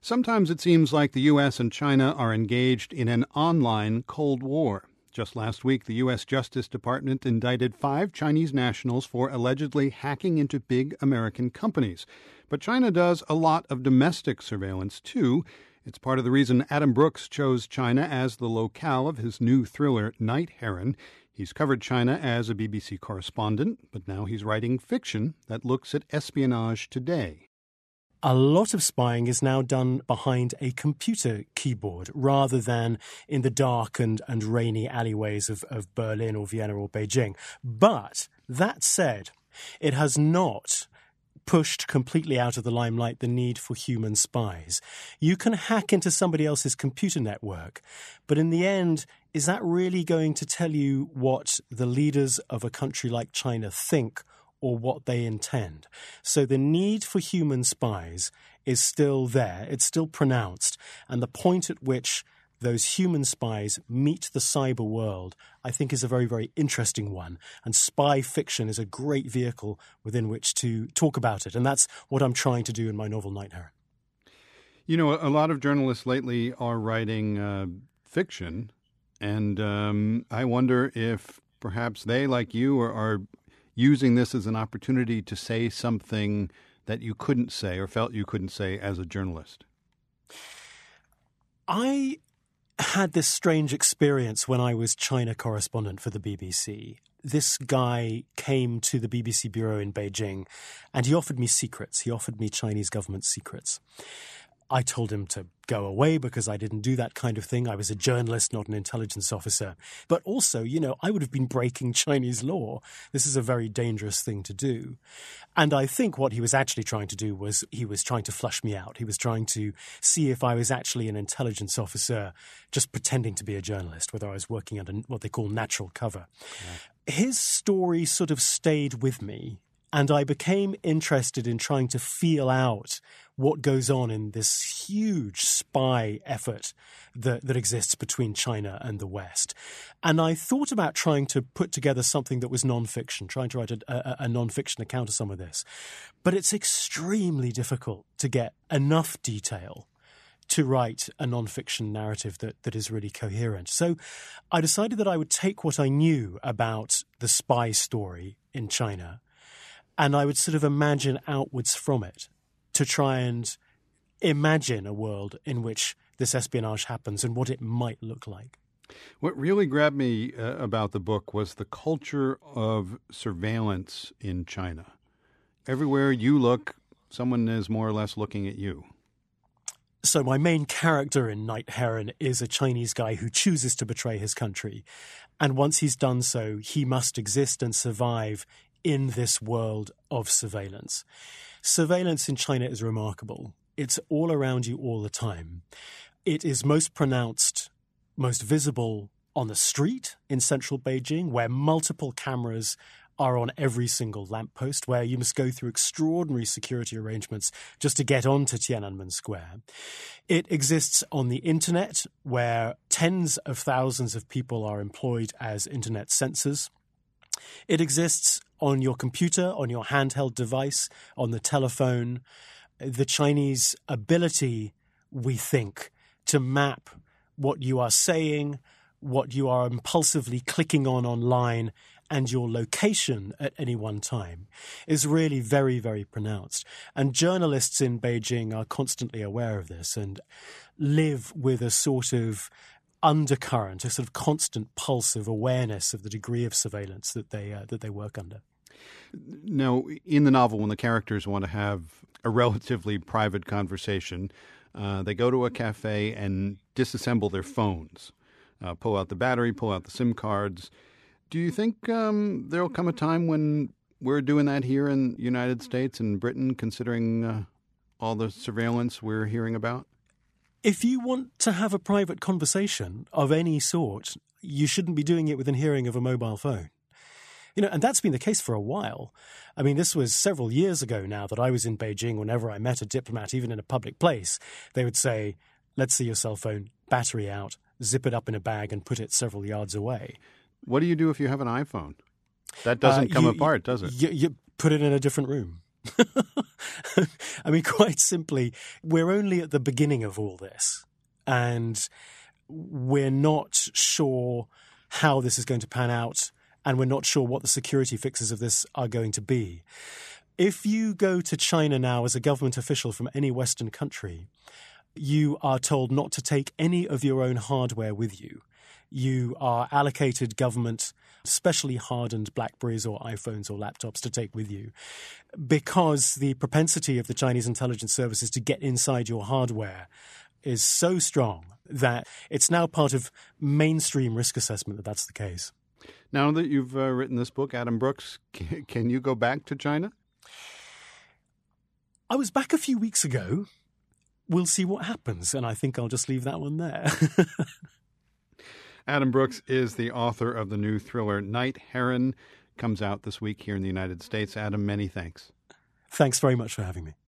Sometimes it seems like the U.S. and China are engaged in an online Cold War. Just last week, the U.S. Justice Department indicted 5 Chinese nationals for allegedly hacking into big American companies. But China does a lot of domestic surveillance, too. It's part of the reason Adam Brooks chose China as the locale of his new thriller, Night Heron. He's covered China as a BBC correspondent, but now he's writing fiction that looks at espionage today. A lot of spying is now done behind a computer keyboard rather than in the dark and rainy alleyways of Berlin or Vienna or Beijing. But that said, it has not pushed completely out of the limelight the need for human spies. You can hack into somebody else's computer network, but in the end, is that really going to tell you what the leaders of a country like China think or what they intend? So the need for human spies is still there. It's still pronounced. And the point at which those human spies meet the cyber world, I think, is a very, very interesting one. And spy fiction is a great vehicle within which to talk about it. And that's what I'm trying to do in my novel, Night Heron. You know, a lot of journalists lately are writing fiction. And I wonder if perhaps they, like you, are using this as an opportunity to say something that you couldn't say or felt you couldn't say as a journalist. I had this strange experience when I was China correspondent for the BBC. This guy came to the BBC bureau in Beijing and he offered me secrets. He offered me Chinese government secrets. I told him to go away because I didn't do that kind of thing. I was a journalist, not an intelligence officer. But also, you know, I would have been breaking Chinese law. This is a very dangerous thing to do. And I think what he was actually trying to do was he was trying to flush me out. He was trying to see if I was actually an intelligence officer just pretending to be a journalist, whether I was working under what they call natural cover. Yeah. His story sort of stayed with me. And I became interested in trying to feel out what goes on in this huge spy effort that exists between China and the West. And I thought about trying to put together something that was nonfiction, trying to write a nonfiction account of some of this. But it's extremely difficult to get enough detail to write a nonfiction narrative that is really coherent. So I decided that I would take what I knew about the spy story in China and I would sort of imagine outwards from it to try and imagine a world in which this espionage happens and what it might look like. What really grabbed me about the book was the culture of surveillance in China. Everywhere you look, someone is more or less looking at you. So my main character in Night Heron is a Chinese guy who chooses to betray his country. And once he's done so, he must exist and survive in this world of surveillance. Surveillance in China is remarkable. It's all around you all the time. It is most pronounced, most visible on the street in central Beijing, where multiple cameras are on every single lamppost, where you must go through extraordinary security arrangements just to get onto Tiananmen Square. It exists on the internet, where tens of thousands of people are employed as internet censors. It exists on your computer, on your handheld device, on the telephone. The Chinese ability, we think, to map what you are saying, what you are impulsively clicking on online, and your location at any one time is really very, very pronounced. And journalists in Beijing are constantly aware of this and live with a sort of undercurrent, a sort of constant pulse of awareness of the degree of surveillance that they work under. Now, in the novel, when the characters want to have a relatively private conversation, they go to a cafe and disassemble their phones, pull out the battery, pull out the SIM cards. Do you think there'll come a time when we're doing that here in the United States and Britain, considering all the surveillance we're hearing about? If you want to have a private conversation of any sort, you shouldn't be doing it within hearing of a mobile phone. You know, and that's been the case for a while. I mean, this was several years ago now that I was in Beijing. Whenever I met a diplomat, even in a public place, they would say, let's see your cell phone, battery out, zip it up in a bag and put it several yards away. What do you do if you have an iPhone? That doesn't come apart, does it? You put it in a different room. I mean, quite simply, we're only at the beginning of all this, and we're not sure how this is going to pan out, and we're not sure what the security fixes of this are going to be. If you go to China now as a government official from any Western country, you are told not to take any of your own hardware with you. You are allocated government, specially hardened BlackBerries or iPhones or laptops to take with you, because the propensity of the Chinese intelligence services to get inside your hardware is so strong that it's now part of mainstream risk assessment that that's the case. Now that you've written this book, Adam Brooks, can you go back to China? I was back a few weeks ago. We'll see what happens, and I think I'll just leave that one there. Adam Brooks is the author of the new thriller Night Heron. Comes out this week here in the United States. Adam, many thanks. Thanks very much for having me.